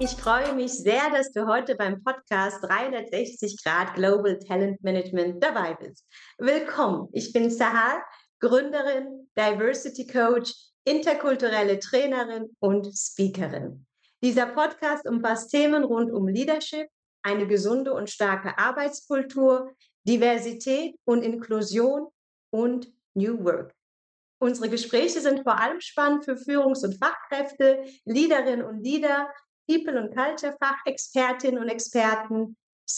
Ich freue mich sehr, dass du heute beim Podcast 360 Grad Global Talent Management dabei bist. Willkommen, ich bin Sahar, Gründerin, Diversity Coach, interkulturelle Trainerin und Speakerin. Dieser Podcast umfasst Themen rund um Leadership, eine gesunde und starke Arbeitskultur, Diversität und Inklusion und New Work. Unsere Gespräche sind vor allem spannend für Führungs- und Fachkräfte, Leaderinnen und Leader, People- und Culture-Fachexpertinnen und Experten,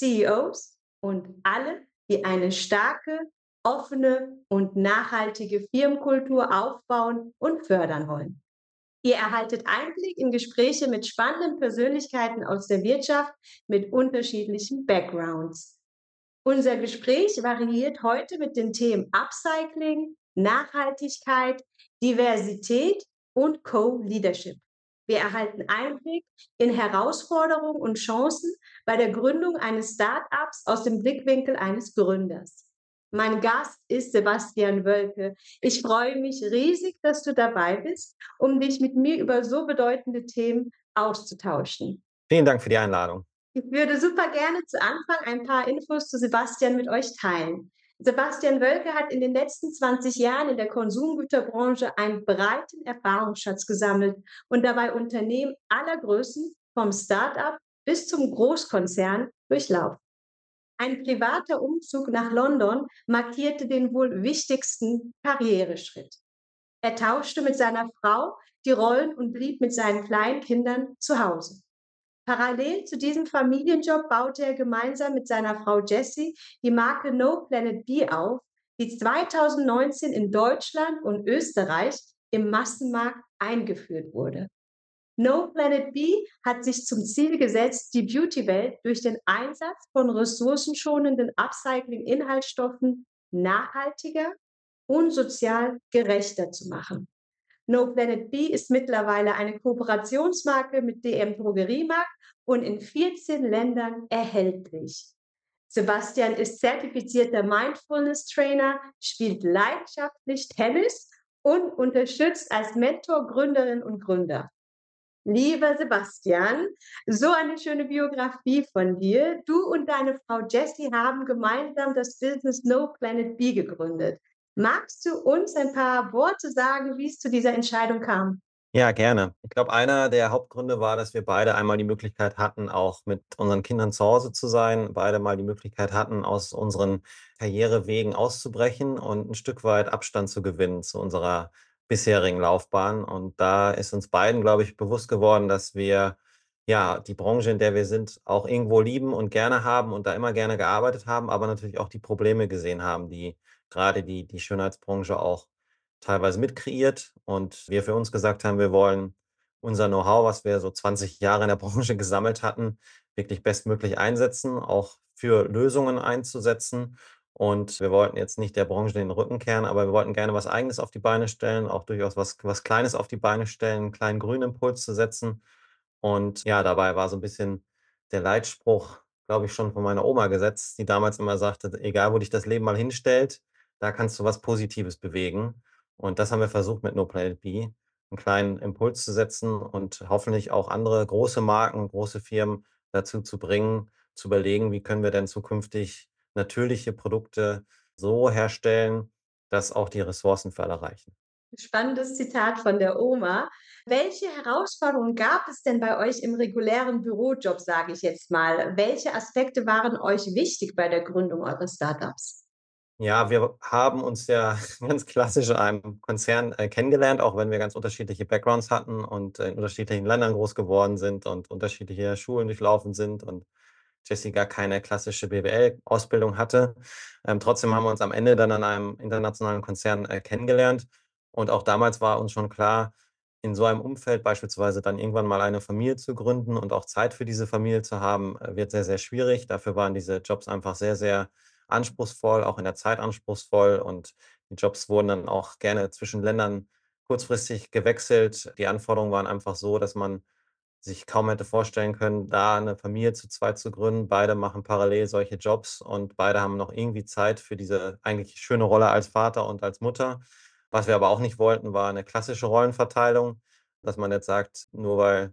CEOs und alle, die eine starke, offene und nachhaltige Firmenkultur aufbauen und fördern wollen. Ihr erhaltet Einblick in Gespräche mit spannenden Persönlichkeiten aus der Wirtschaft mit unterschiedlichen Backgrounds. Unser Gespräch variiert heute mit den Themen Upcycling, Nachhaltigkeit, Diversität und Co-Leadership. Wir erhalten Einblick in Herausforderungen und Chancen bei der Gründung eines Start-ups aus dem Blickwinkel eines Gründers. Mein Gast ist Sebastian Wölke. Ich freue mich riesig, dass du dabei bist, um dich mit mir über so bedeutende Themen auszutauschen. Vielen Dank für die Einladung. Ich würde super gerne zu Anfang ein paar Infos zu Sebastian mit euch teilen. Sebastian Wölke hat in den letzten 20 Jahren in der Konsumgüterbranche einen breiten Erfahrungsschatz gesammelt und dabei Unternehmen aller Größen, vom Start-up bis zum Großkonzern, durchlaufen. Ein privater Umzug nach London markierte den wohl wichtigsten Karriereschritt. Er tauschte mit seiner Frau die Rollen und blieb mit seinen kleinen Kindern zu Hause. Parallel zu diesem Familienjob baute er gemeinsam mit seiner Frau Jessie die Marke No Planet B auf, die 2019 in Deutschland und Österreich im Massenmarkt eingeführt wurde. No Planet B hat sich zum Ziel gesetzt, die Beauty-Welt durch den Einsatz von ressourcenschonenden Upcycling-Inhaltsstoffen nachhaltiger und sozial gerechter zu machen. No Planet B ist mittlerweile eine Kooperationsmarke mit DM Drogeriemarkt und in 14 Ländern erhältlich. Sebastian ist zertifizierter Mindfulness Trainer, spielt leidenschaftlich Tennis und unterstützt als Mentor Gründerinnen und Gründer. Lieber Sebastian, so eine schöne Biografie von dir. Du und deine Frau Jessie haben gemeinsam das Business No Planet B gegründet. Magst du uns ein paar Worte sagen, wie es zu dieser Entscheidung kam? Ja, gerne. Ich glaube, einer der Hauptgründe war, dass wir beide einmal die Möglichkeit hatten, auch mit unseren Kindern zu Hause zu sein, beide mal die Möglichkeit hatten, aus unseren Karrierewegen auszubrechen und ein Stück weit Abstand zu gewinnen zu unserer bisherigen Laufbahn. Und da ist uns beiden, glaube ich, bewusst geworden, dass wir ja die Branche, in der wir sind, auch irgendwo lieben und gerne haben und da immer gerne gearbeitet haben, aber natürlich auch die Probleme gesehen haben, die gerade die Schönheitsbranche auch teilweise mit kreiert und wir für uns gesagt haben, wir wollen unser Know-how, was wir so 20 Jahre in der Branche gesammelt hatten, wirklich bestmöglich einsetzen, auch für Lösungen einzusetzen. Und wir wollten jetzt nicht der Branche den Rücken kehren, aber wir wollten gerne was Eigenes auf die Beine stellen, auch durchaus was Kleines auf die Beine stellen, 'n kleinen grünen Impuls zu setzen. Und ja, dabei war so ein bisschen der Leitspruch, glaube ich, schon von meiner Oma gesetzt, die damals immer sagte: „Egal, wo dich das Leben mal hinstellt, da kannst du was Positives bewegen.“ Und das haben wir versucht mit No Planet B, 'n kleinen Impuls zu setzen und hoffentlich auch andere große Marken, große Firmen dazu zu bringen, zu überlegen: „Wie können wir denn zukünftig natürliche Produkte so herstellen, dass auch die Ressourcen für alle reichen?“ Spannendes Zitat von der Oma. Welche Herausforderungen gab es denn bei euch im regulären Bürojob, sage ich jetzt mal? Welche Aspekte waren euch wichtig bei der Gründung eures Startups? Ja, wir haben uns ja ganz klassisch in einem Konzern, kennengelernt, auch wenn wir ganz unterschiedliche Backgrounds hatten und in unterschiedlichen Ländern groß geworden sind und unterschiedliche Schulen durchlaufen sind und Jessie gar keine klassische BWL-Ausbildung hatte. Trotzdem haben wir uns am Ende dann an einem internationalen Konzern, kennengelernt. Und auch damals war uns schon klar, in so einem Umfeld beispielsweise dann irgendwann mal eine Familie zu gründen und auch Zeit für diese Familie zu haben, wird sehr, sehr schwierig. Dafür waren diese Jobs einfach sehr, sehr anspruchsvoll, auch in der Zeit anspruchsvoll. Und die Jobs wurden dann auch gerne zwischen Ländern kurzfristig gewechselt. Die Anforderungen waren einfach so, dass man sich kaum hätte vorstellen können, da eine Familie zu zweit zu gründen. Beide machen parallel solche Jobs und beide haben noch irgendwie Zeit für diese eigentlich schöne Rolle als Vater und als Mutter. Was wir aber auch nicht wollten, war eine klassische Rollenverteilung, dass man jetzt sagt, nur weil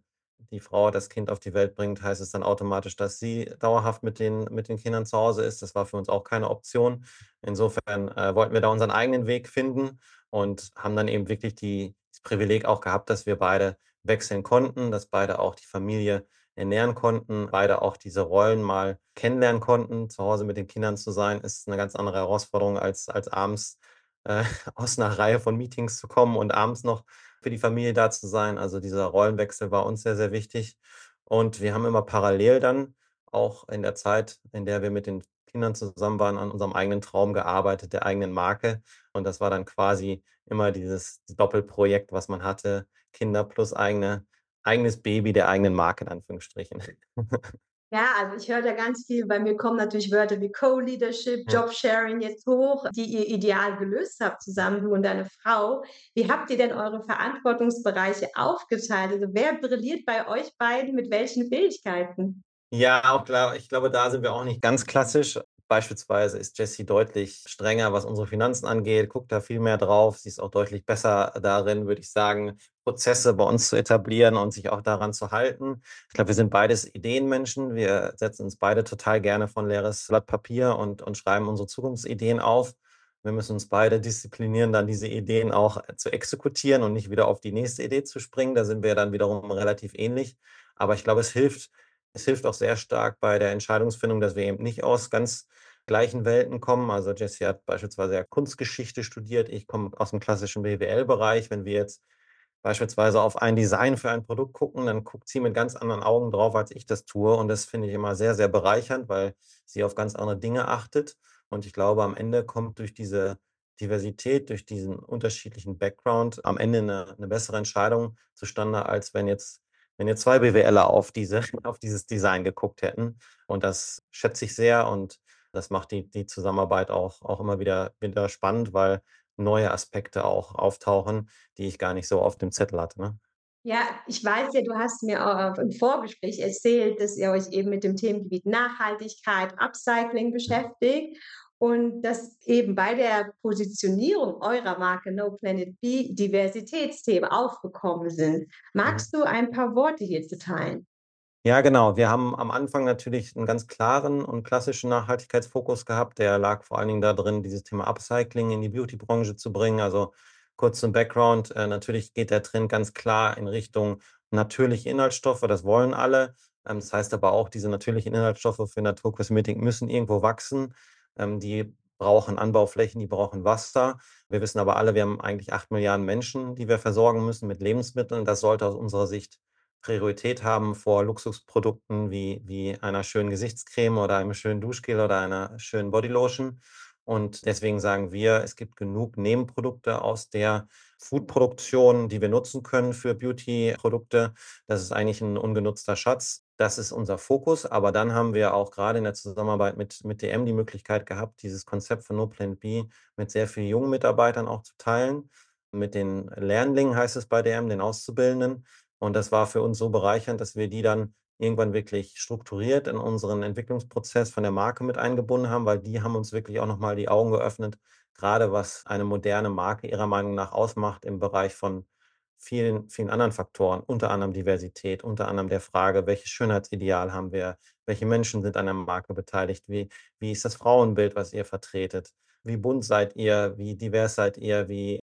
die Frau das Kind auf die Welt bringt, heißt es dann automatisch, dass sie dauerhaft mit den Kindern zu Hause ist. Das war für uns auch keine Option. Insofern wollten wir da unseren eigenen Weg finden und haben dann eben wirklich das Privileg auch gehabt, dass wir beide wechseln konnten, dass beide auch die Familie ernähren konnten, beide auch diese Rollen mal kennenlernen konnten. Zu Hause mit den Kindern zu sein, ist eine ganz andere Herausforderung, als abends äh, aus einer Reihe von Meetings zu kommen und abends noch für die Familie da zu sein. Also dieser Rollenwechsel war uns sehr, sehr wichtig. Und wir haben immer parallel dann auch in der Zeit, in der wir mit den Kindern zusammen waren, an unserem eigenen Traum gearbeitet, der eigenen Marke. Und das war dann quasi immer dieses Doppelprojekt, was man hatte, Kinder plus eigenes Baby der eigenen Marke in Anführungsstrichen. Ja, also ich höre da ganz viel. Bei mir kommen natürlich Wörter wie Co-Leadership, Ja. Jobsharing jetzt hoch, die ihr ideal gelöst habt zusammen, du und deine Frau. Wie habt ihr denn eure Verantwortungsbereiche aufgeteilt? Also wer brilliert bei euch beiden mit welchen Fähigkeiten? Ja, auch klar. Ich glaube, da sind wir auch nicht ganz klassisch. Beispielsweise ist Jessie deutlich strenger, was unsere Finanzen angeht, guckt da viel mehr drauf. Sie ist auch deutlich besser darin, würde ich sagen, Prozesse bei uns zu etablieren und sich auch daran zu halten. Ich glaube, wir sind beides Ideenmenschen. Wir setzen uns beide total gerne vor ein leeres Blatt Papier und schreiben unsere Zukunftsideen auf. Wir müssen uns beide disziplinieren, dann diese Ideen auch zu exekutieren und nicht wieder auf die nächste Idee zu springen. Da sind wir dann wiederum relativ ähnlich. Aber ich glaube, es hilft auch sehr stark bei der Entscheidungsfindung, dass wir eben nicht aus ganz gleichen Welten kommen. Also Jessie hat beispielsweise ja Kunstgeschichte studiert. Ich komme aus dem klassischen BWL-Bereich. Wenn wir jetzt beispielsweise auf ein Design für ein Produkt gucken, dann guckt sie mit ganz anderen Augen drauf, als ich das tue. Und das finde ich immer sehr, sehr bereichernd, weil sie auf ganz andere Dinge achtet. Und ich glaube, am Ende kommt durch diese Diversität, durch diesen unterschiedlichen Background am Ende eine bessere Entscheidung zustande, als wenn jetzt zwei BWLer auf auf dieses Design geguckt hätten. Und das schätze ich sehr und das macht die Zusammenarbeit auch immer wieder spannend, weil neue Aspekte auch auftauchen, die ich gar nicht so auf dem Zettel hatte, ne? Ja, ich weiß ja, du hast mir im Vorgespräch erzählt, dass ihr euch eben mit dem Themengebiet Nachhaltigkeit, Upcycling beschäftigt und dass eben bei der Positionierung eurer Marke No Planet B Diversitätsthemen aufgekommen sind. Mhm. Magst du ein paar Worte hierzu teilen? Ja, genau. Wir haben am Anfang natürlich einen ganz klaren und klassischen Nachhaltigkeitsfokus gehabt. Der lag vor allen Dingen da drin, dieses Thema Upcycling in die Beauty-Branche zu bringen. Also kurz zum Background. Natürlich geht der Trend ganz klar in Richtung natürliche Inhaltsstoffe. Das wollen alle. Das heißt aber auch, diese natürlichen Inhaltsstoffe für Naturkosmetik müssen irgendwo wachsen. Die brauchen Anbauflächen, die brauchen Wasser. Wir wissen aber alle, wir haben eigentlich 8 Milliarden Menschen, die wir versorgen müssen mit Lebensmitteln. Das sollte aus unserer Sicht Priorität haben vor Luxusprodukten wie einer schönen Gesichtscreme oder einem schönen Duschgel oder einer schönen Bodylotion. Und deswegen sagen wir, es gibt genug Nebenprodukte aus der Foodproduktion, die wir nutzen können für Beauty-Produkte. Das ist eigentlich ein ungenutzter Schatz. Das ist unser Fokus. Aber dann haben wir auch gerade in der Zusammenarbeit mit DM die Möglichkeit gehabt, dieses Konzept von No Planet B mit sehr vielen jungen Mitarbeitern auch zu teilen. Mit den Lernlingen heißt es bei DM, den Auszubildenden. Und das war für uns so bereichernd, dass wir die dann irgendwann wirklich strukturiert in unseren Entwicklungsprozess von der Marke mit eingebunden haben, weil die haben uns wirklich auch noch mal die Augen geöffnet, gerade was eine moderne Marke ihrer Meinung nach ausmacht im Bereich von vielen anderen Faktoren, unter anderem Diversität, unter anderem der Frage, welches Schönheitsideal haben wir, welche Menschen sind an der Marke beteiligt, wie ist das Frauenbild, was ihr vertretet, wie bunt seid ihr, wie divers seid ihr,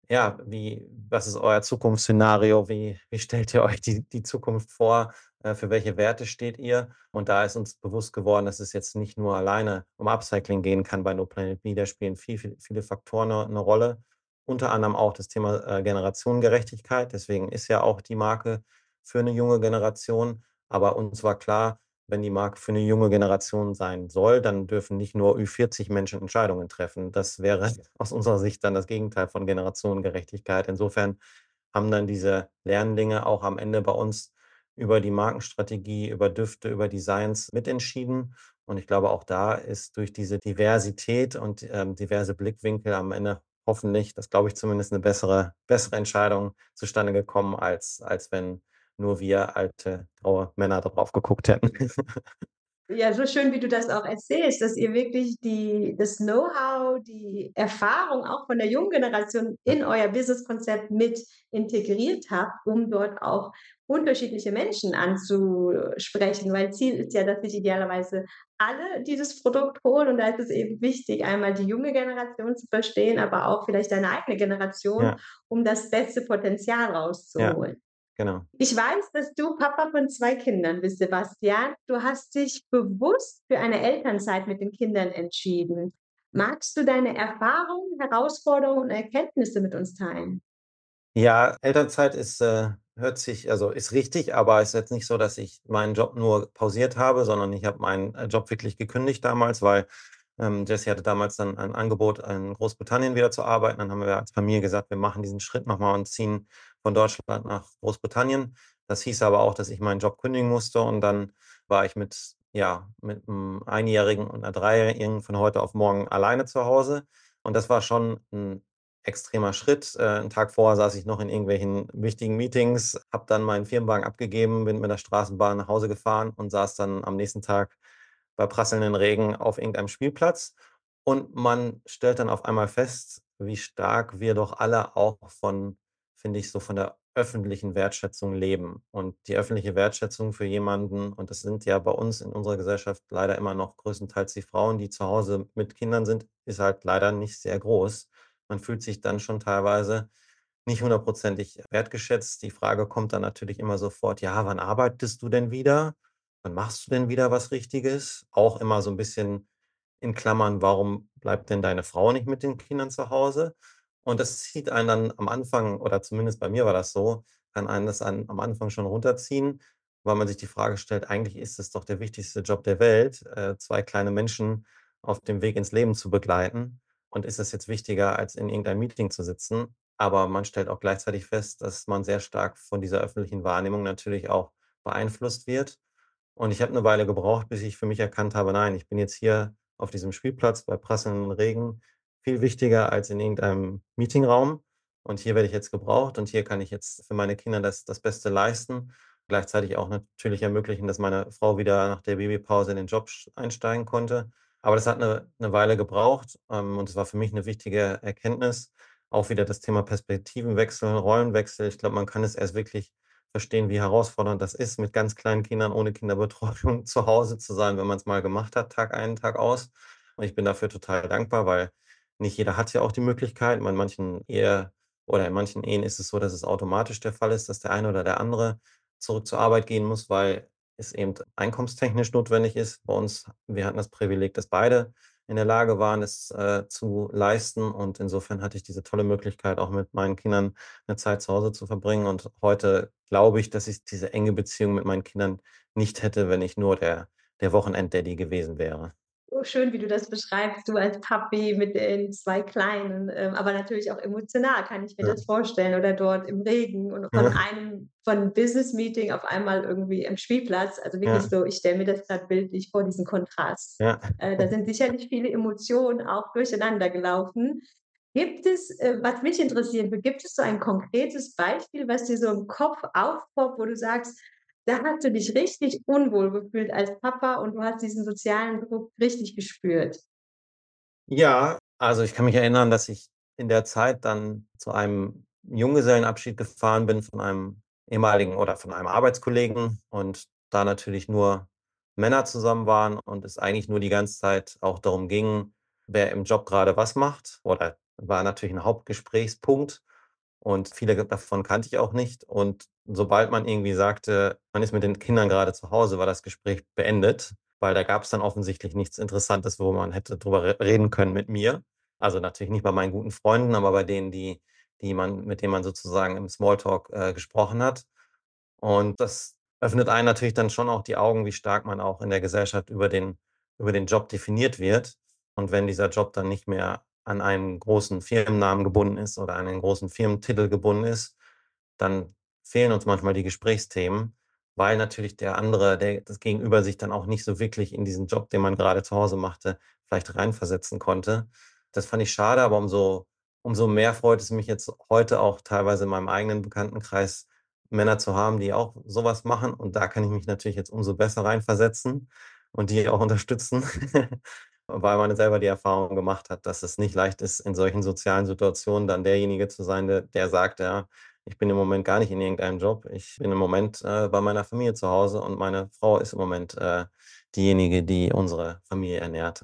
was ist euer Zukunftsszenario? Wie stellt ihr euch die Zukunft vor? Für welche Werte steht ihr? Und da ist uns bewusst geworden, dass es jetzt nicht nur alleine um Upcycling gehen kann bei No Planet B. Da spielen viele Faktoren eine Rolle. Unter anderem auch das Thema Generationengerechtigkeit. Deswegen ist ja auch die Marke für eine junge Generation. Aber uns war klar, wenn die Marke für eine junge Generation sein soll, dann dürfen nicht nur Ü40 Menschen Entscheidungen treffen. Das wäre aus unserer Sicht dann das Gegenteil von Generationengerechtigkeit. Insofern haben dann diese Lernlinge auch am Ende bei uns über die Markenstrategie, über Düfte, über Designs mitentschieden. Und ich glaube, auch da ist durch diese Diversität und diverse Blickwinkel am Ende hoffentlich, das glaube ich zumindest, eine bessere Entscheidung zustande gekommen, als wenn nur wir alte graue Männer drauf geguckt hätten. Ja, so schön, wie du das auch erzählst, dass ihr wirklich das Know-how, die Erfahrung auch von der jungen Generation in euer Businesskonzept mit integriert habt, um dort auch unterschiedliche Menschen anzusprechen. Weil Ziel ist ja, dass sich idealerweise alle dieses Produkt holen und da ist es eben wichtig, einmal die junge Generation zu verstehen, aber auch vielleicht deine eigene Generation, Ja, um das beste Potenzial ja, rauszuholen. genau. Ich weiß, dass du Papa von 2 Kindern bist, Sebastian. Du hast dich bewusst für eine Elternzeit mit den Kindern entschieden. Magst du deine Erfahrungen, Herausforderungen und Erkenntnisse mit uns teilen? Ja, Elternzeit ist richtig, aber ist jetzt nicht so, dass ich meinen Job nur pausiert habe, sondern ich habe meinen, Job wirklich gekündigt damals, weil, Jessie hatte damals dann ein Angebot, in Großbritannien wieder zu arbeiten. Dann haben wir als Familie gesagt: „Wir machen diesen Schritt noch mal und ziehen von Deutschland nach Großbritannien.“ Das hieß aber auch, dass ich meinen Job kündigen musste und dann war ich mit 'nem Einjährigen und einer Dreijährigen von heute auf morgen alleine zu Hause. Und das war schon 'n extremer Schritt. 'N Tag vorher saß ich noch in irgendwelchen wichtigen Meetings, habe dann meinen Firmenwagen abgegeben, bin mit der Straßenbahn nach Hause gefahren und saß dann am nächsten Tag bei prasselndem Regen auf irgendeinem Spielplatz. Und man stellt dann auf einmal fest, wie stark wir doch alle auch von, finde ich, so von der öffentlichen Wertschätzung leben. Und die öffentliche Wertschätzung für jemanden, und das sind ja bei uns in unserer Gesellschaft leider immer noch größtenteils die Frauen, die zu Hause mit Kindern sind, ist halt leider nicht sehr groß. Man fühlt sich dann schon teilweise nicht hundertprozentig wertgeschätzt. Die Frage kommt dann natürlich immer sofort: „Ja, wann arbeitest du denn wieder? Wann machst du denn wieder was Richtiges?“ Auch immer so ein bisschen in Klammern: „Warum bleibt denn deine Frau nicht mit den Kindern zu Hause?“ Und das zieht einen dann am Anfang, oder zumindest bei mir war das so, kann einen das am Anfang schon runterziehen, weil man sich die Frage stellt: „Eigentlich ist es doch der wichtigste Job der Welt, 2 kleine Menschen auf dem Weg ins Leben zu begleiten. Und ist es jetzt wichtiger, als in irgendeinem Meeting zu sitzen?“ Aber man stellt auch gleichzeitig fest, dass man sehr stark von dieser öffentlichen Wahrnehmung natürlich auch beeinflusst wird. Und ich habe eine Weile gebraucht, bis ich für mich erkannt habe: „Nein, ich bin jetzt hier auf diesem Spielplatz bei prasselndem Regen viel wichtiger als in irgendeinem Meetingraum. Und hier werde ich jetzt gebraucht und hier kann ich jetzt für meine Kinder das Beste leisten.“ Gleichzeitig auch natürlich ermöglichen, dass meine Frau wieder nach der Babypause in den Job einsteigen konnte. Aber das hat eine Weile gebraucht, und es war für mich eine wichtige Erkenntnis. Auch wieder das Thema Perspektivenwechsel, Rollenwechsel. Ich glaube, man kann es erst wirklich verstehen, wie herausfordernd das ist, mit ganz kleinen Kindern ohne Kinderbetreuung zu Hause zu sein, wenn man es mal gemacht hat, Tag ein, Tag aus. Und ich bin dafür total dankbar, weil nicht jeder hat ja auch die Möglichkeit. In manchen Ehen ist es so, dass es automatisch der Fall ist, dass der eine oder der andere zurück zur Arbeit gehen muss, weil es eben einkommenstechnisch notwendig ist. Bei uns, wir hatten das Privileg, dass beide in der Lage waren, es, zu leisten. Und insofern hatte ich diese tolle Möglichkeit, auch mit meinen Kindern eine Zeit zu Hause zu verbringen. Und heute glaube ich, dass ich diese enge Beziehung mit meinen Kindern nicht hätte, wenn ich nur der Wochenend-Daddy gewesen wäre. So schön, wie du das beschreibst, du als Papi mit den 2 Kleinen, aber natürlich auch emotional kann ich mir Ja, das vorstellen oder dort im Regen und ja, von Business-Meeting auf einmal irgendwie am Spielplatz. Also wirklich ja, so, ich stelle mir das grad bildlich vor, diesen Kontrast. ja. Da sind sicherlich viele Emotionen auch durcheinander gelaufen. Was mich interessieren würde, gibt es so ein konkretes Beispiel, was dir so im Kopf aufpoppt, wo du sagst: Da hast du dich richtig unwohl gefühlt als Papa und du hast diesen sozialen Druck richtig gespürt. Ja, also ich kann mich erinnern, dass ich in der Zeit dann zu einem Junggesellenabschied gefahren bin von einem ehemaligen oder von einem Arbeitskollegen und da natürlich nur Männer zusammen waren und es eigentlich nur die ganze Zeit auch darum ging, wer im Job gerade was macht, oder war natürlich ein Hauptgesprächspunkt. Und viele davon kannte ich auch nicht. Und sobald man irgendwie sagte, man ist mit den Kindern gerade zu Hause, war das Gespräch beendet, weil da gab es dann offensichtlich nichts Interessantes, wo man hätte drüber reden können mit mir. Also natürlich nicht bei meinen guten Freunden, aber bei denen, mit denen man sozusagen im Smalltalk, gesprochen hat. Und das öffnet einen natürlich dann schon auch die Augen, wie stark man auch in der Gesellschaft über den Job definiert wird. Und wenn dieser Job dann nicht mehr an einen großen Firmennamen gebunden ist oder an einen großen Firmentitel gebunden ist, dann fehlen uns manchmal die Gesprächsthemen, weil natürlich das Gegenüber sich dann auch nicht so wirklich in diesen Job, den man gerade zu Hause machte, vielleicht reinversetzen konnte. Das fand ich schade, aber umso mehr freut es mich jetzt heute auch teilweise in meinem eigenen Bekanntenkreis Männer zu haben, die auch sowas machen. Und da kann ich mich natürlich jetzt umso besser reinversetzen. und die auch unterstützen, weil man selber die Erfahrung gemacht hat, dass es nicht leicht ist, in solchen sozialen Situationen dann derjenige zu sein, der sagt: „Ja, ich bin im Moment gar nicht in irgendeinem Job. Ich bin im Moment, bei meiner Familie zu Hause und meine Frau ist im Moment, diejenige, die unsere Familie ernährt.“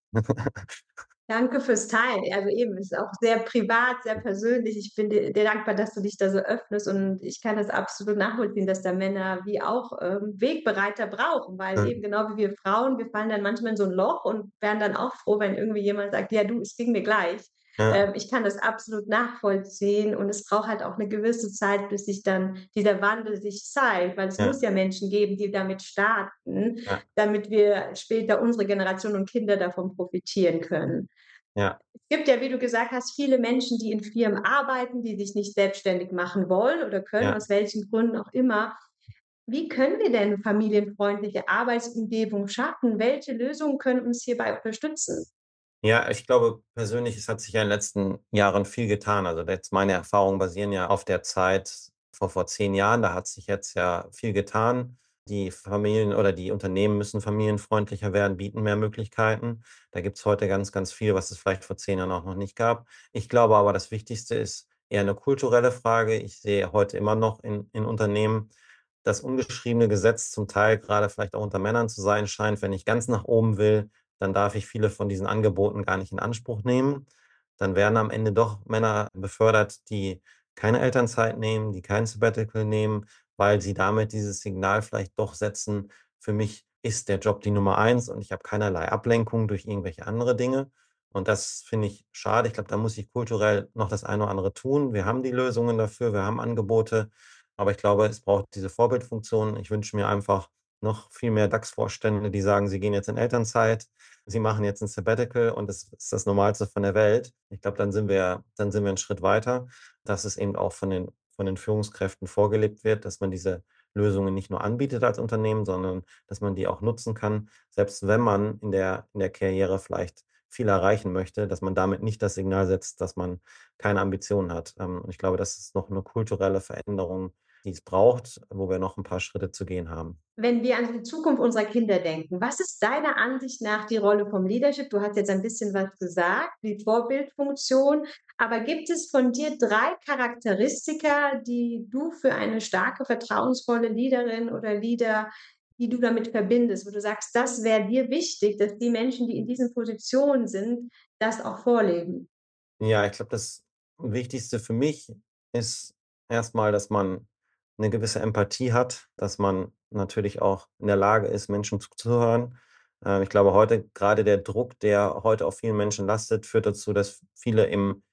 Danke fürs Teilen. Also eben, es ist auch sehr privat, sehr persönlich. Ich bin dir dankbar, dass du dich da so öffnest und ich kann das absolut nachvollziehen, dass da Männer wie auch, Wegbereiter brauchen, weil Ja, eben genau wie wir Frauen, wir fallen dann manchmal in so 'n Loch und wären dann auch froh, wenn irgendwie jemand sagt: „Ja du, es ging mir gleich.“ ja, Ich kann das absolut nachvollziehen und es braucht halt auch 'ne gewisse Zeit, bis sich dann dieser Wandel sich zeigt, weil es ja, muss ja Menschen geben, die damit starten, ja, damit wir später unsere Generation und Kinder davon profitieren können. ja, Es gibt ja, wie du gesagt hast, viele Menschen, die in Firmen arbeiten, die sich nicht selbstständig machen wollen oder können, ja. aus welchen Gründen auch immer. Wie können wir denn familienfreundliche Arbeitsumgebung schaffen? Welche Lösungen können uns hierbei unterstützen? Ja, ich glaube persönlich, es hat sich ja in den letzten Jahren viel getan. Also jetzt meine Erfahrungen basieren ja auf der Zeit vor 10 Jahren. Da hat sich jetzt ja viel getan. Die Familien oder die Unternehmen müssen familienfreundlicher werden, bieten mehr Möglichkeiten. Da gibt's heute ganz, ganz viel, was es vielleicht vor 10 Jahren auch noch nicht gab. Ich glaube aber, das Wichtigste ist eher eine kulturelle Frage. Ich sehe heute immer noch in Unternehmen das ungeschriebene Gesetz zum Teil gerade vielleicht auch unter Männern zu sein scheint, wenn ich ganz nach oben will, dann darf ich viele von diesen Angeboten gar nicht in Anspruch nehmen. Dann werden am Ende doch Männer befördert, die keine Elternzeit nehmen, die kein Sabbatical nehmen, weil sie damit dieses Signal vielleicht doch setzen: „Für mich ist der Job die Nummer eins und ich habe keinerlei Ablenkung durch irgendwelche andere Dinge.“ Und das finde ich schade. Ich glaube, da muss ich kulturell noch das eine oder andere tun. Wir haben die Lösungen dafür, wir haben Angebote, aber ich glaube, es braucht diese Vorbildfunktion. Ich wünsche mir einfach noch viel mehr DAX-Vorstände, die sagen, sie gehen jetzt in Elternzeit, sie machen jetzt 'n Sabbatical und das ist das Normalste von der Welt. Ich glaube, dann sind wir 'n Schritt weiter, dass es eben auch von den Führungskräften vorgelebt wird, dass man diese Lösungen nicht nur anbietet als Unternehmen, sondern dass man die auch nutzen kann, selbst wenn man in der Karriere vielleicht viel erreichen möchte, dass man damit nicht das Signal setzt, dass man keine Ambitionen hat. Und ich glaube, das ist noch 'ne kulturelle Veränderung, die es braucht, wo wir noch 'n paar Schritte zu gehen haben. Wenn wir an die Zukunft unserer Kinder denken, was ist deiner Ansicht nach die Rolle vom Leadership? Du hast jetzt ein bisschen was gesagt, die Vorbildfunktion. Aber gibt es von dir 3 Charakteristika, die du für eine starke, vertrauensvolle Leaderin oder Leader, die du damit verbindest, wo du sagst, das wäre dir wichtig, dass die Menschen, die in diesen Positionen sind, das auch vorleben? Ja, ich glaube, das Wichtigste für mich ist erstmal, dass man eine gewisse Empathie hat, dass man natürlich auch in der Lage ist, Menschen zuzuhören. Ich glaube, heute gerade der Druck, der heute auf vielen Menschen lastet, führt dazu, dass viele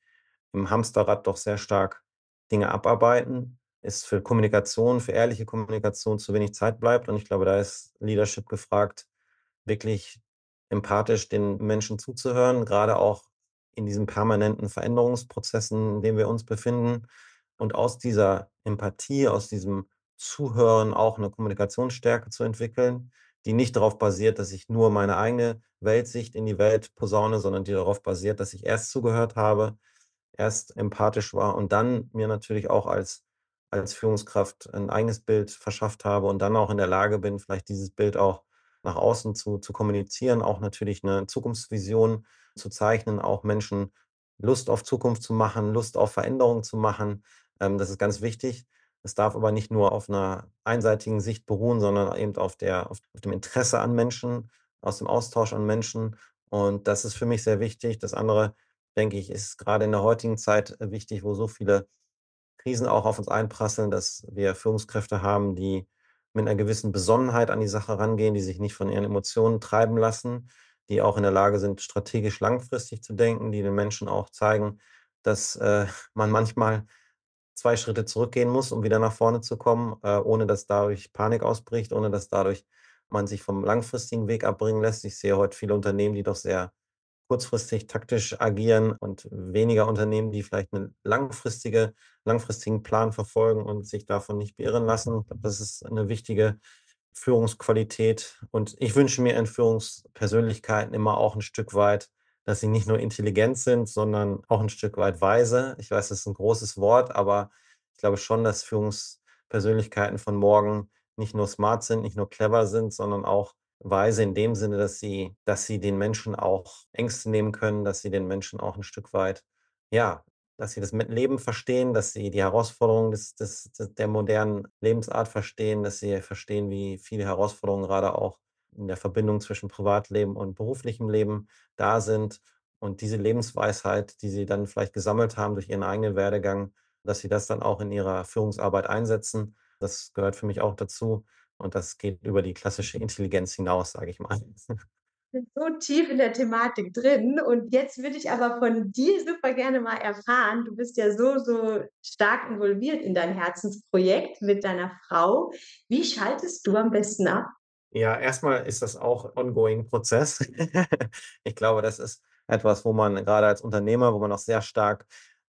im Hamsterrad doch sehr stark Dinge abarbeiten, es für Kommunikation, für ehrliche Kommunikation zu wenig Zeit bleibt. Und ich glaube, da ist Leadership gefragt, wirklich empathisch den Menschen zuzuhören, gerade auch in diesen permanenten Veränderungsprozessen, in denen wir uns befinden. Und aus dieser Empathie, aus diesem Zuhören auch eine Kommunikationsstärke zu entwickeln, die nicht darauf basiert, dass ich nur meine eigene Weltsicht in die Welt posaune, sondern die darauf basiert, dass ich erst zugehört habe, erst empathisch war und dann mir natürlich auch als Führungskraft ein eigenes Bild verschafft habe und dann auch in der Lage bin, vielleicht dieses Bild auch nach außen zu kommunizieren, auch natürlich eine Zukunftsvision zu zeichnen, auch Menschen Lust auf Zukunft zu machen, Lust auf Veränderung zu machen. Das ist ganz wichtig. Es darf aber nicht nur auf einer einseitigen Sicht beruhen, sondern eben auf dem Interesse an Menschen, aus dem Austausch an Menschen. Und das ist für mich sehr wichtig. Das andere, denke ich, ist gerade in der heutigen Zeit, wichtig, wo so viele Krisen auch auf uns einprasseln, dass wir Führungskräfte haben, die mit einer gewissen Besonnenheit an die Sache rangehen, die sich nicht von ihren Emotionen treiben lassen, die auch in der Lage sind, strategisch langfristig zu denken, die den Menschen auch zeigen, dass, man manchmal 2 Schritte zurückgehen muss, um wieder nach vorne zu kommen, ohne dass dadurch Panik ausbricht, ohne dass dadurch man sich vom langfristigen Weg abbringen lässt. Ich sehe heute viele Unternehmen, die doch sehr kurzfristig taktisch agieren und weniger Unternehmen, die vielleicht 'ne langfristigen Plan verfolgen und sich davon nicht beirren lassen. Ich glaube, das ist eine wichtige Führungsqualität. Und ich wünsche mir in Führungspersönlichkeiten immer auch ein Stück weit, dass sie nicht nur intelligent sind, sondern auch ein Stück weit weise. Ich weiß, das ist ein großes Wort, aber ich glaube schon, dass Führungspersönlichkeiten von morgen nicht nur smart sind, nicht nur clever sind, sondern auch weise in dem Sinne, dass sie den Menschen auch Ängste nehmen können, dass sie den Menschen auch ein Stück weit ja, dass sie das mit Leben verstehen, dass sie die Herausforderungen der modernen Lebensart verstehen, dass sie verstehen, wie viele Herausforderungen gerade auch in der Verbindung zwischen Privatleben und beruflichem Leben da sind. Und diese Lebensweisheit, die sie dann vielleicht gesammelt haben durch ihren eigenen Werdegang, dass sie das dann auch in ihrer Führungsarbeit einsetzen. Das gehört für mich auch dazu. Und das geht über die klassische Intelligenz hinaus, sage ich mal. Bin so tief in der Thematik drin und jetzt würde ich aber von dir super gerne mal erfahren, du bist ja so stark involviert in dein Herzensprojekt mit deiner Frau. Wie schaltest du am besten ab? Ja, erstmal ist das auch ongoing Prozess. Ich glaube, das ist etwas, wo man gerade als Unternehmer, wo man auch sehr stark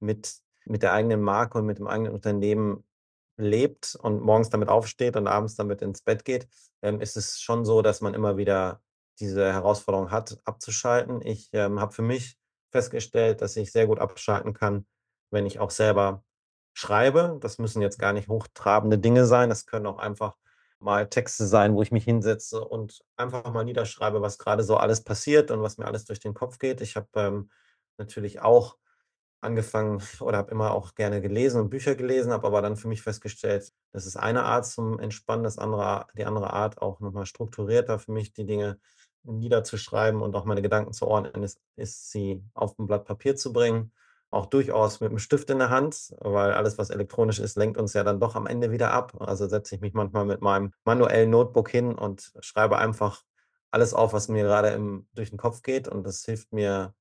mit der eigenen Marke und mit dem eigenen Unternehmen lebt und morgens damit aufsteht und abends damit ins Bett geht, ist es schon so, dass man immer wieder diese Herausforderung hat, abzuschalten. Ich, habe für mich festgestellt, dass ich sehr gut abschalten kann, wenn ich auch selber schreibe. Das müssen jetzt gar nicht hochtrabende Dinge sein. Das können auch einfach mal Texte sein, wo ich mich hinsetze und einfach mal niederschreibe, was gerade so alles passiert und was mir alles durch den Kopf geht. Ich habe, natürlich auch angefangen oder habe immer auch gerne gelesen und Bücher gelesen, habe aber dann für mich festgestellt, das ist eine Art zum Entspannen, die andere Art, auch noch mal strukturierter für mich die Dinge niederzuschreiben und auch meine Gedanken zu ordnen, ist sie auf 'n Blatt Papier zu bringen, auch durchaus mit 'm Stift in der Hand, weil alles, was elektronisch ist, lenkt uns ja dann doch am Ende wieder ab. Also, setze ich mich manchmal mit meinem manuellen Notebook hin und schreibe einfach alles auf, was mir grade durch den Kopf geht, und das hilft mir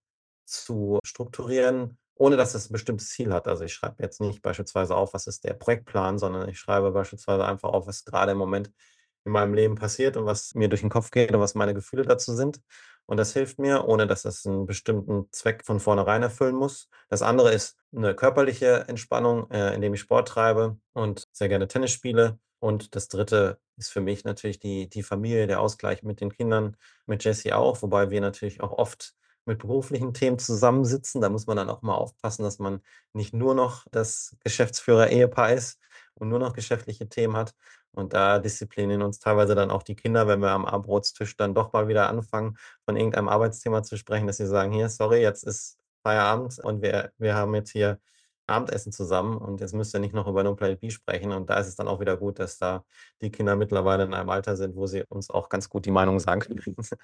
zu strukturieren, ohne dass es 'n bestimmtes Ziel hat. Also, ich schreibe jetzt nicht beispielsweise auf, was ist der Projektplan, sondern ich schreibe beispielsweise einfach auf, was grade im Moment in meinem Leben passiert und was mir durch den Kopf geht und was meine Gefühle dazu sind. Und das hilft mir, ohne dass das 'n bestimmten Zweck von vornherein erfüllen muss. Das andere ist 'ne körperliche Entspannung, indem ich Sport treibe und sehr gerne Tennis spiele. Und das Dritte ist für mich natürlich die Familie, der Ausgleich mit den Kindern, mit Jessie auch, wobei wir natürlich auch oft mit beruflichen Themen zusammensitzen. Da muss man dann auch mal aufpassen, dass man nicht nur noch das Geschäftsführer-Ehepaar ist und nur noch geschäftliche Themen hat. Und da disziplinieren uns teilweise dann auch die Kinder, wenn wir am Abendbrotstisch dann doch mal wieder anfangen, von irgendeinem Arbeitsthema zu sprechen, dass sie sagen: „Hier, sorry, jetzt ist Feierabend und wir haben jetzt hier Abendessen zusammen und jetzt müsst ihr nicht noch über No Plan B sprechen." Und da ist es dann auch wieder gut, dass da die Kinder mittlerweile in einem Alter sind, wo sie uns auch ganz gut die Meinung sagen können.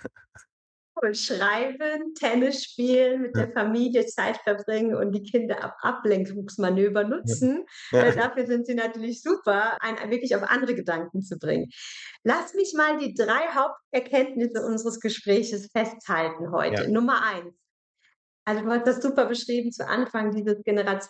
Cool. Schreiben, Tennis spielen, mit Ja, der Familie Zeit verbringen und die Kinder ab Ablenkungsmanöver ja. nutzen. Ja, Dafür sind sie natürlich super, einen wirklich auf andere Gedanken zu bringen. Lass mich mal die 3 Haupterkenntnisse unseres Gespräches festhalten ja, heute. Nummer eins: Also, du hast das super beschrieben zu Anfang, diese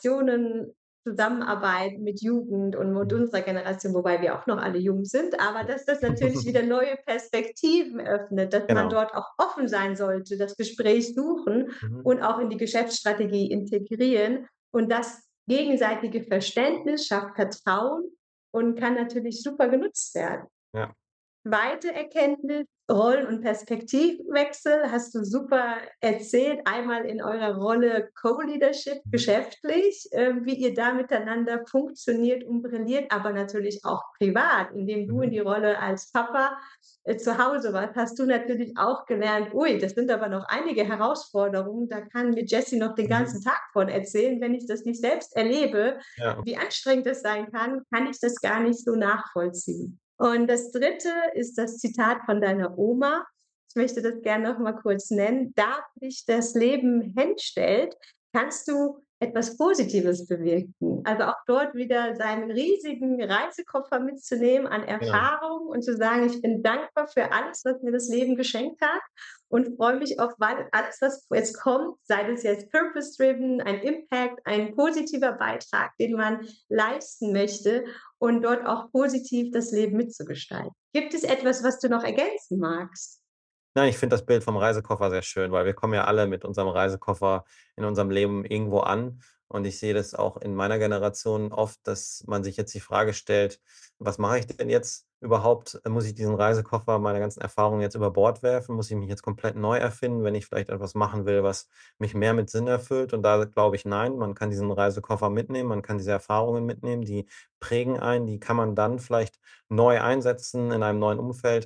Generationenzusammenarbeit mit Jugend und mit mhm. unserer Generation, wobei wir auch noch alle jung sind, aber dass das natürlich wieder neue Perspektiven öffnet, dass man Genau. dort auch offen sein sollte, das Gespräch suchen Mhm. und auch in die Geschäftsstrategie integrieren. Und das gegenseitige Verständnis schafft Vertrauen und kann natürlich super genutzt werden. Ja, Zweite Erkenntnis, Rollen und Perspektivwechsel hast du super erzählt. Einmal in eurer Rolle Co-Leadership mhm, geschäftlich, wie ihr da miteinander funktioniert und brilliert, aber natürlich auch privat, indem du in mhm, die Rolle als Papa, zu Hause warst, hast du natürlich auch gelernt: „Ui, das sind aber noch einige Herausforderungen. Da kann mir Jessie noch den mhm. ganzen Tag von erzählen. Wenn ich das nicht selbst erlebe, Ja, wie anstrengend das sein kann ich das gar nicht so nachvollziehen." Und das Dritte ist das Zitat von deiner Oma. Ich möchte das gerne noch mal kurz nennen: „Da dich das Leben hinstellt, kannst du etwas Positives bewirken." Also, auch dort wieder seinen riesigen Reisekoffer mitzunehmen an genau. Erfahrung und zu sagen: „Ich bin dankbar für alles, was mir das Leben geschenkt hat und freue mich auf alles, was jetzt kommt", sei das jetzt purpose driven, ein Impact, ein positiver Beitrag, den man leisten möchte und dort auch positiv das Leben mitzugestalten. Gibt es etwas, was du noch ergänzen magst? Nein, ich finde das Bild vom Reisekoffer sehr schön, weil wir kommen ja alle mit unserem Reisekoffer in unserem Leben irgendwo an. Und ich sehe das auch in meiner Generation oft, dass man sich jetzt die Frage stellt: „Was mache ich denn jetzt überhaupt? Muss ich diesen Reisekoffer, meine ganzen Erfahrungen jetzt über Bord werfen? Muss ich mich jetzt komplett neu erfinden, wenn ich vielleicht etwas machen will, was mich mehr mit Sinn erfüllt?" Und da glaube ich, nein, man kann diesen Reisekoffer mitnehmen, man kann diese Erfahrungen mitnehmen, die prägen einen, die kann man dann vielleicht neu einsetzen in einem neuen Umfeld.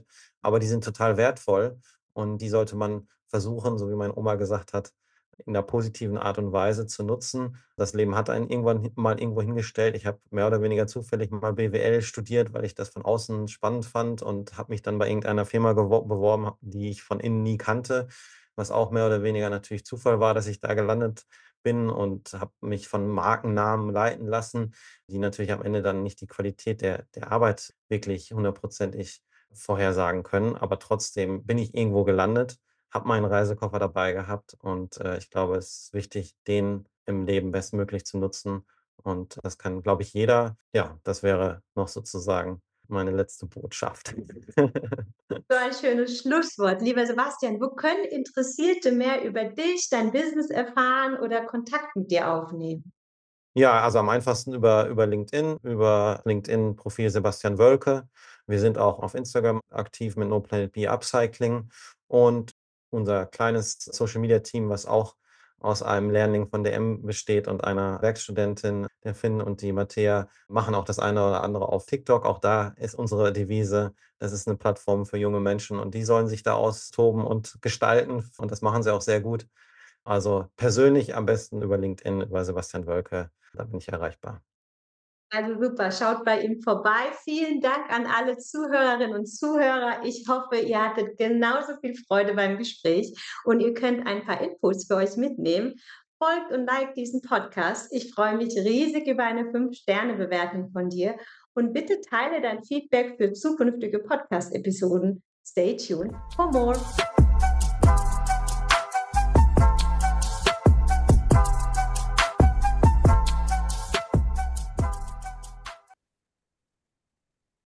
aber die sind total wertvoll und die sollte man versuchen, so wie meine Oma gesagt hat, in 'ner positiven Art und Weise zu nutzen. Das Leben hat einen irgendwann mal irgendwo hingestellt. Ich habe mehr oder weniger zufällig mal BWL studiert, weil ich das von außen spannend fand und habe mich dann bei irgendeiner Firma beworben, die ich von innen nie kannte, was auch mehr oder weniger natürlich Zufall war, dass ich da gelandet bin, und habe mich von Markennamen leiten lassen, die natürlich am Ende dann nicht die Qualität der Arbeit wirklich hundertprozentig vorhersagen können. Aber trotzdem bin ich irgendwo gelandet, habe meinen Reisekoffer dabei gehabt, und ich glaube, es ist wichtig, den im Leben bestmöglich zu nutzen, und das kann, glaube ich, jeder. Ja, das wäre noch sozusagen meine letzte Botschaft. So ein schönes Schlusswort. Lieber Sebastian, wo können Interessierte mehr über dich, dein Business erfahren oder Kontakt mit dir aufnehmen? Ja, also am einfachsten über LinkedIn, über LinkedIn-Profil Sebastian Wölke. Wir sind auch auf Instagram aktiv mit No Planet B Upcycling, und unser kleines Social-Media-Team, was auch aus einem Lehrling von DM besteht und einer Werkstudentin, der Finn und die Mattea, machen auch das eine oder andere auf TikTok. Auch da ist unsere Devise, das ist eine Plattform für junge Menschen, und die sollen sich da austoben und gestalten, und das machen sie auch sehr gut. Also, persönlich am besten über LinkedIn, über Sebastian Wölke, da bin ich erreichbar. Also super, schaut bei ihm vorbei. Vielen Dank an alle Zuhörerinnen und Zuhörer. Ich hoffe, ihr hattet genauso viel Freude beim Gespräch und ihr könnt ein paar Inputs für euch mitnehmen. Folgt und liked diesen Podcast. Ich freue mich riesig über eine 5-Sterne-Bewertung von dir und bitte teile dein Feedback für zukünftige Podcast-Episoden. Stay tuned for more.